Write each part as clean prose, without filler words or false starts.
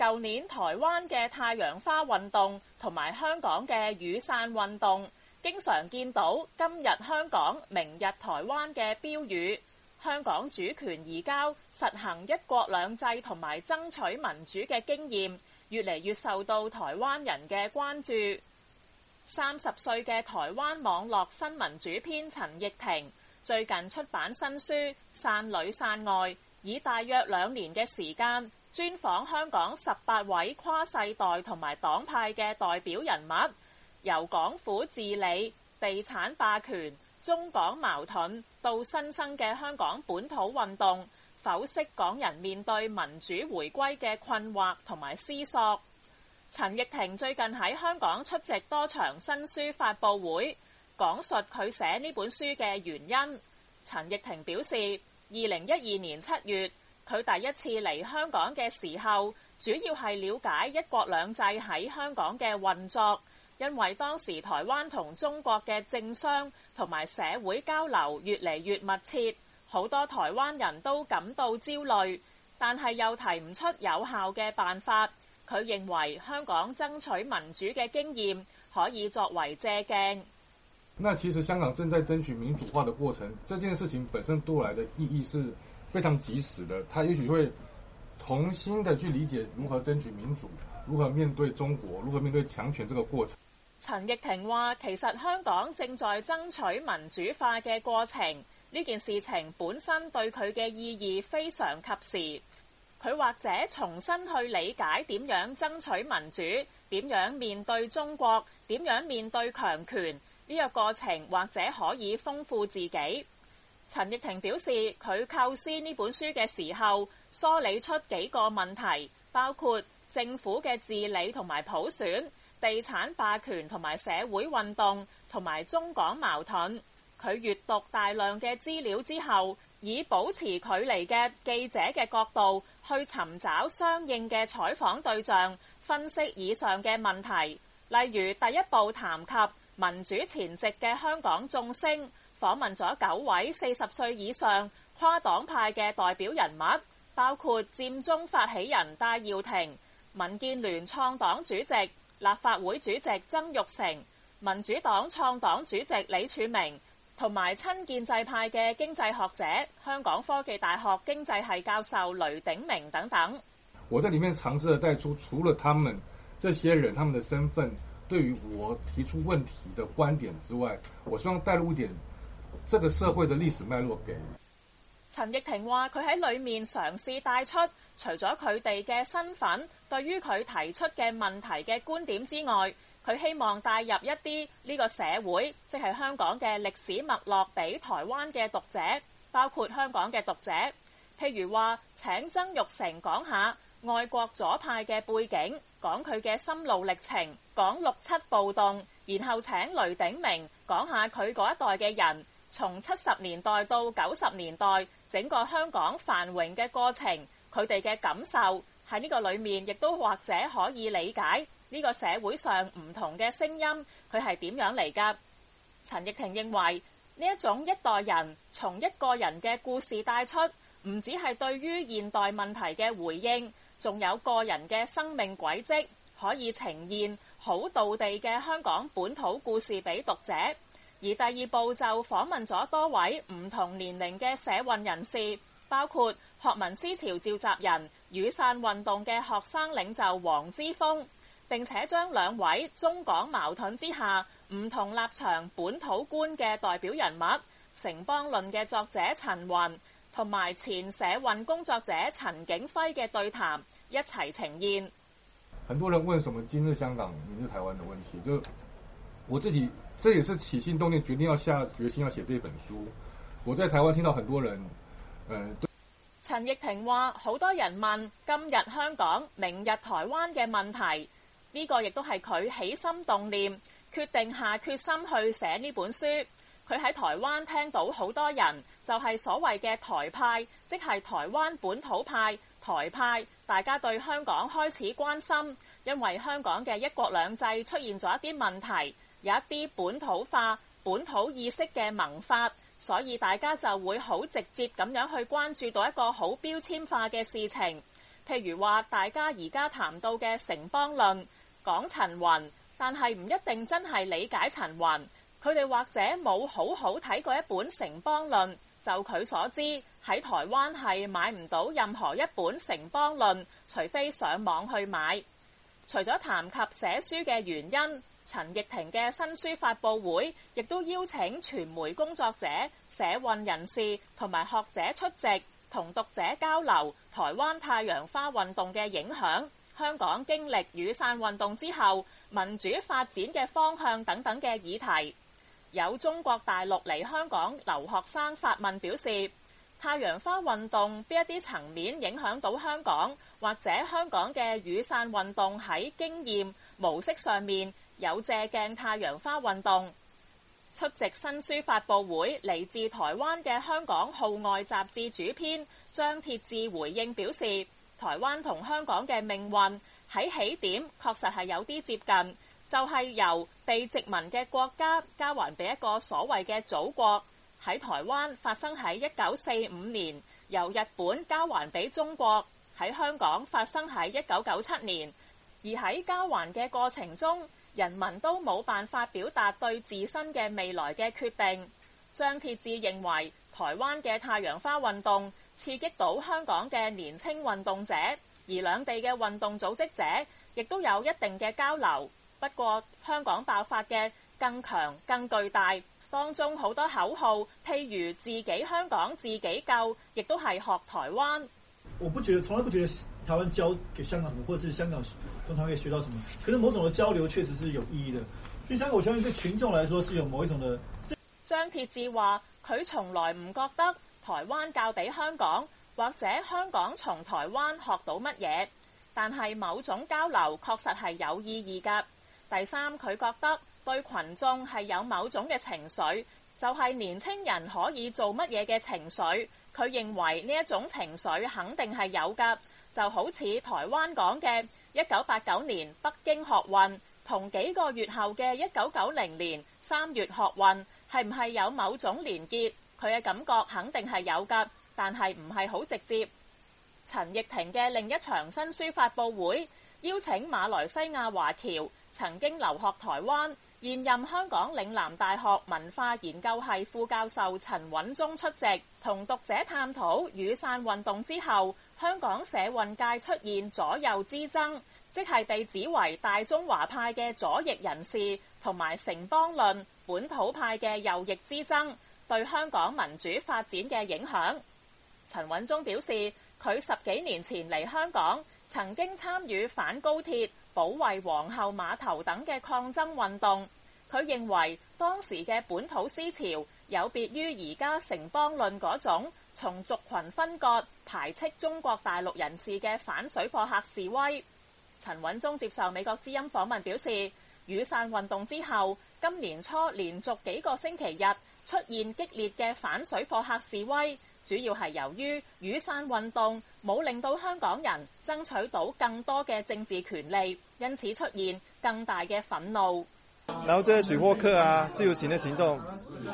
舊年台灣嘅太陽花運動同埋香港嘅雨傘運動，經常見到今日香港、明日台灣嘅標語。香港主權移交、實行一國兩制同埋爭取民主嘅經驗，越嚟越受到台灣人嘅關注。30歲嘅台灣網絡新聞主編陳奕婷最近出版新書《傘裏傘外》，以大約2年嘅時間，專訪香港18位跨世代同埋黨派嘅代表人物，由港府治理、地產霸權、中港矛盾到新生嘅香港本土運動，剖析港人面對民主回歸嘅困惑同埋思索。陳奕婷最近喺香港出席多場新書發佈會，講述佢寫呢本書嘅原因。陳奕婷表示，2012年7月，佢第一次嚟香港嘅時候，主要係了解一國兩制喺香港嘅運作，因為當時台灣同中國嘅政商同埋社會交流越嚟越密切，好多台灣人都感到焦慮，但係又提唔出有效嘅辦法。佢認為香港爭取民主嘅經驗可以作為借鏡。 那其實香港正在爭取民主化的過程，這件事情本身對我來的意義是非常及時的。它也許會重新的去理解如何爭取民主，如何面對中國，如何面對強權這個過程。 陳奕婷話，其實香港正在爭取民主化嘅過程，呢件事情本身對佢嘅意義非常及時。佢或者重新去理解點樣爭取民主，點樣面對中國，點樣面對強權，呢個過程或者可以豐富自己。陳奕婷表示，佢構思呢本書嘅時候，梳理出幾個問題，包括政府嘅治理同埋普選、地產霸權同埋社會運動同埋中港矛盾。佢閱讀大量嘅資料之後，以保持距離嘅記者嘅角度去尋找相應嘅採訪對象，分析以上嘅問題。例如第一步談及民主前夕嘅香港眾星，訪問咗9位40歲以上跨黨派嘅代表人物，包括佔中發起人戴耀廷、民建聯創黨主席、立法會主席曾鈺成、民主黨創黨主席李柱銘，同埋親建制派嘅經濟學者、香港科技大學經濟系教授雷鼎明等等。 我在裡面嘗試地帶出，除了他們這些人他們的身份對於我提出問題的觀點之外，我希望帶入一點這個社會的歷史脈絡給。 陳奕婷話，佢喺裡面嘗試帶出，除咗佢哋嘅身份對於佢提出嘅問題嘅觀點之外，佢希望帶入一啲呢個社會，即係香港嘅歷史脈絡俾台灣嘅讀者，包括香港嘅讀者。譬如話請曾鈺成講下愛國左派嘅背景，講佢嘅心路歷程，講6·7暴動，然後請雷鼎明講下佢嗰一代嘅人從70年代到90年代整個香港繁榮嘅過程，佢哋嘅感受喺呢個裡面，亦都或者可以理解呢個社會上唔同嘅聲音，佢係點樣嚟㗎？陳奕婷認為呢一種一代人從一個人嘅故事帶出，唔只係對於現代問題嘅回應，仲有個人嘅生命軌跡，可以呈現好道地嘅香港本土故事俾讀者。而第二步就訪問咗多位唔同年齡嘅社運人士，包括學民思潮召集人、雨傘運動嘅學生領袖黃之鋒，並且將2位中港矛盾之下唔同立場本土觀嘅代表人物，城邦論嘅作者陳雲同埋前社運工作者陳景輝嘅對談一齊呈現。 很多人問什麼今日香港明日台灣的問題，就我自己這也是起心動念決定要下決心要寫這本書。我在台灣聽到很多人陳奕婷話，好多人問今日香港明日台灣嘅問題，呢個亦都係佢起心動念決定下決心去寫呢本書。佢喺台灣聽到好多人就係所謂嘅台派，即係台灣本土派、台派，大家對香港開始關心，因為香港嘅一國兩制出現咗一啲問題，有一啲本土化、本土意識嘅萌發，所以大家就會好直接咁樣去關注到一個好標籤化嘅事情。 譬如話大家而家談到嘅城邦論，講陳雲，但係唔一定真係理解陳雲。佢哋或者冇好好睇過一本城邦論，就佢所知喺台灣係買唔到任何一本城邦論，除非上網去買。除咗談及寫書嘅原因，陳奕婷嘅新書發佈會亦都邀請傳媒工作者、社運人士同埋學者出席，同讀者交流台灣太陽花運動嘅影響、香港經歷雨傘運動之後民主發展嘅方向等等嘅議題。有中國大陸嚟香港留學生發問表示，太陽花運動邊一啲層面影響到香港，或者香港嘅雨傘運動喺經驗模式上面有借鏡太陽花運動。出席新書發佈會嚟自台灣嘅香港號外雜誌主編張鐵志回應表示，台灣同香港嘅命運喺起點確實係有啲接近，就係由被殖民嘅國家交還俾一個所謂嘅祖國。喺台灣發生喺1945年，由日本交還俾中國；喺香港發生喺1997年。而喺交還嘅過程中，人民都冇辦法表達對自身嘅未來嘅決定。張鐵志認為，台灣嘅太陽花運動刺激到香港嘅年輕運動者，而兩地嘅運動組織者亦都有一定嘅交流。不過，香港爆發嘅更強、更巨大。當中好多口號，譬如自己香港自己救，亦都係學台灣。 我從來不覺得台灣教給香港什麼，或者是香港從台灣可以學到什麼。可是某種的交流確實是有意義的。第三個，我相信對群眾來說是有某一種的。 張鐵志話：佢從來唔覺得台灣教俾香港，或者香港從台灣學到乜嘢，但係某種交流確實係有意義㗎。第三，佢覺得對群眾係有某種嘅情緒，就係年青人可以做乜嘢嘅情緒。佢認為呢一種情緒肯定係有㗎，就好似台灣講嘅1989年北京學運，同幾個月後嘅1990年3月學運，係唔係有某種連結？佢嘅感覺肯定係有㗎，但係唔係好直接。陳奕婷嘅另一場新書發佈會，邀請馬來西亞華僑曾經留學台灣、現任香港嶺南大學文化研究系副教授陳穩忠出席，同讀者探討雨傘運動之後香港社運界出現左右之爭，即係被指為大中華派嘅左翼人士同埋城邦論本土派嘅右翼之爭對香港民主發展嘅影響。陳穩忠表示，佢10幾年前嚟香港，曾經參與反高鐵、保衛皇后碼頭等嘅抗爭運動。佢認為當時嘅本土思潮有別於而家城邦論嗰種從族群分割、排斥中國大陸人士嘅反水貨客示威。陳穩忠接受美國之音訪問表示，雨傘運動之後，今年初連續幾個星期日出現激烈嘅反水貨客示威，主要係由於雨傘運動冇令到香港人爭取到更多嘅政治權利，因此出現更大嘅憤怒。 然後這些水貨客啊，自由行的行動，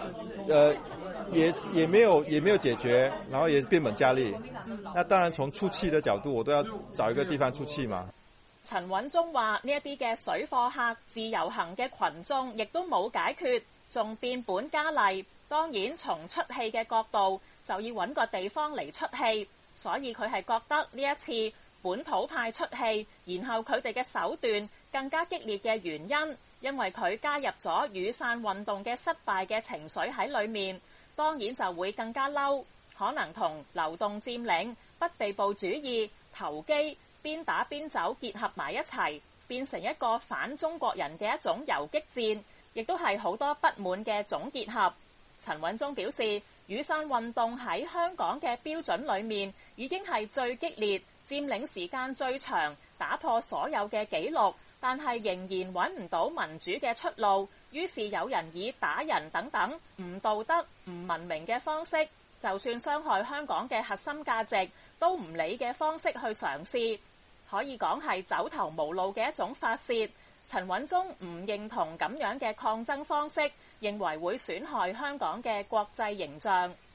也沒有解決，然後也變本加厲。那當然從出氣的角度，我都要找一個地方出氣嘛。 陳穩忠話：呢一啲嘅水貨客自由行嘅群眾，亦都冇解決，仲變本加厲。當然，從出氣嘅角度，就要揾個地方嚟出氣。所以佢係覺得呢一次本土派出氣，然後佢哋嘅手段更加激烈嘅原因，因為佢加入咗雨傘運動嘅失敗嘅情緒喺裏面，當然就會更加嬲，可能同流動佔領、不被捕主義、投機、邊打邊走結合埋一齊，變成一個反中國人嘅一種游擊戰，亦都係好多不滿嘅總結合。陳穩忠表示，雨傘運動喺香港嘅標準裏面已經係最激烈、佔領時間最長、打破所有嘅紀錄，但係仍然揾唔到民主嘅出路。於是有人以打人等等唔道德、唔文明嘅方式，就算傷害香港嘅核心價值都唔理嘅方式去嘗試，可以講係走投無路嘅一種發洩。陳穩忠唔認同咁樣嘅抗爭方式，認為會損害香港嘅國際形象。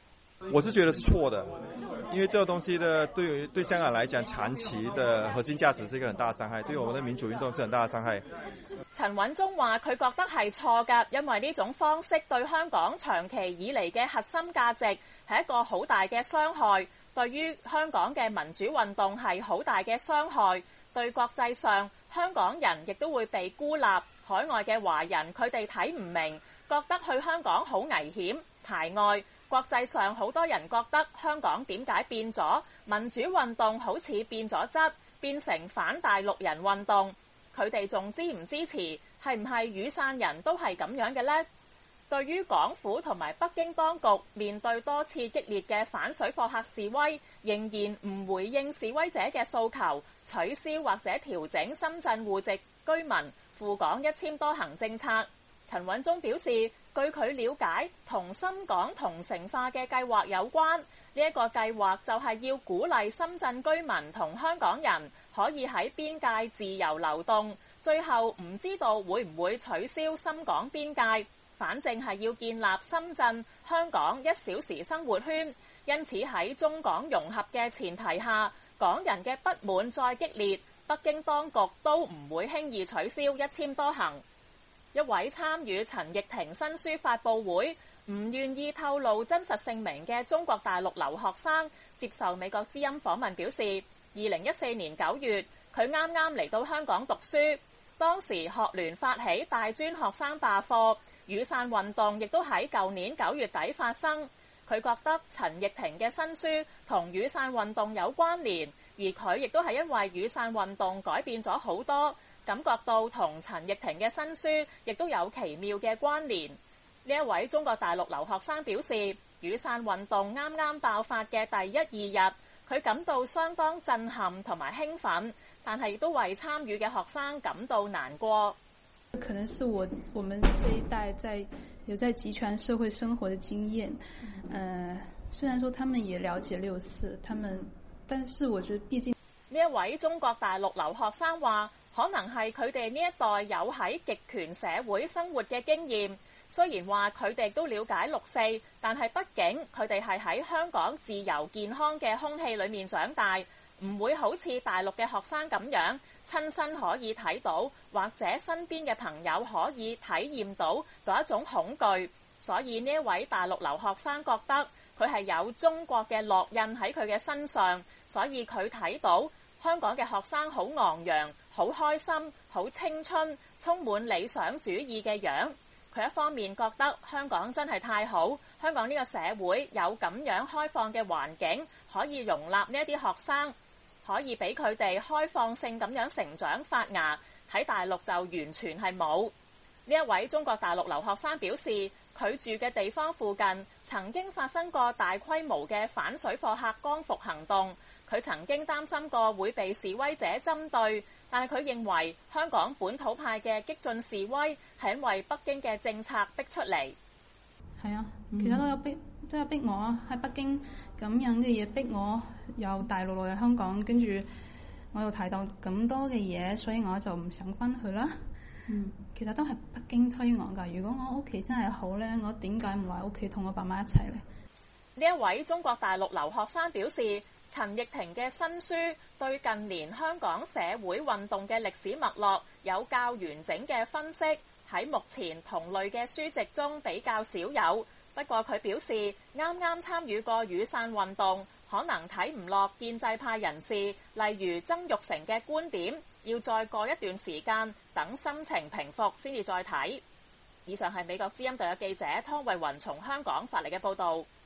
我是覺得是錯的，因為這個東西呢，對香港來講，長期的核心價值是一個很大的傷害，對我們的民主運動是很大的傷害。 陳允中話：佢覺得係錯㗎，因為呢種方式對香港長期以嚟嘅核心價值係一個好大嘅傷害，對於香港嘅民主運動係好大嘅傷害，對國際上香港人亦都會被孤立，海外嘅華人佢哋睇唔明，覺得去香港好危險，排外。國際上好多人覺得香港點解變咗？民主運動好似變咗質，變成反大陸人運動。佢哋仲支唔支持？係唔係雨傘人都係咁樣嘅呢？對於港府同埋北京當局面對多次激烈嘅反水貨客示威，仍然唔回應示威者嘅訴求，取消或者調整深圳戶籍居民赴港一簽多行政策。陳允中表示，據佢了解，同深港同城化嘅計劃有關。呢一個計劃就係要鼓勵深圳居民同香港人可以喺邊界自由流動。最後唔知道會唔會取消深港邊界，反正係要建立深圳、香港1小時生活圈。因此喺中港融合嘅前提下，港人嘅不滿再激烈，北京當局都唔會輕易取消一簽多行。一位參與陳翊庭新書發佈會唔願意透露真實姓名嘅中國大陸留學生接受美國之音訪問表示，2014年9月佢啱啱嚟到香港讀書，當時學聯發起大專學生罷課，雨傘運動亦都喺舊年9月底發生。佢覺得陳翊庭嘅新書同雨傘運動有關聯，而佢亦都係因為雨傘運動改變咗好多，感覺到同陳翊庭嘅新書亦都有奇妙嘅關聯。呢一位中國大陸留學生表示，雨傘運動啱啱爆發嘅第1、2日，佢感到相當震撼同埋興奮，但係亦都為參與嘅學生感到難過。 可能是我們這一代有在極權社會生活的經驗，雖然說他們也了解6·4，但是我覺得畢竟呢一位中國大陸留學生話，可能係佢哋呢一代有喺極權社會生活嘅經驗。雖然話佢哋都了解6·4，但係畢竟佢哋係喺香港自由健康嘅空氣裏面長大，唔會好似大陸嘅學生咁樣親身可以睇到，或者身邊嘅朋友可以體驗到嗰一種恐懼。所以呢一位大陸留學生覺得佢係有中國嘅烙印喺佢嘅身上，所以佢睇到香港嘅學生好昂揚、好開心、好青春、充滿理想主義嘅樣。佢一方面覺得香港真係太好，香港呢個社會有咁樣開放嘅環境，可以容納呢一啲學生，可以俾佢哋開放性咁樣成長發芽。喺大陸就完全係冇。呢一位中國大陸留學生表示，佢住嘅地方附近曾經發生過大規模嘅反水貨客光復行動，佢曾經擔心過會被示威者針對，但係佢認為香港本土派嘅激進示威係因為北京嘅政策逼出嚟。 係啊，其實都有逼我啊，喺北京咁樣嘅嘢逼我由大陸落嚟香港，跟住我又睇到咁多嘅嘢，所以我就唔想翻去啦。其實都係北京推我㗎。如果我屋企真係好呢，我點解唔喺屋企同我爸媽一齊呢？ 呢一位中國大陸留學生表示，陳翊庭嘅新書對近年香港社會運動嘅歷史脈絡有較完整嘅分析，喺目前同類嘅書籍中比較少有。不過佢表示，啱啱參與過雨傘運動，可能睇唔落建制派人士，例如曾鈺成嘅觀點，要再過一段時間等心情平復先至再睇。以上係美國之音特約記者湯慧雲從香港發嚟嘅報導。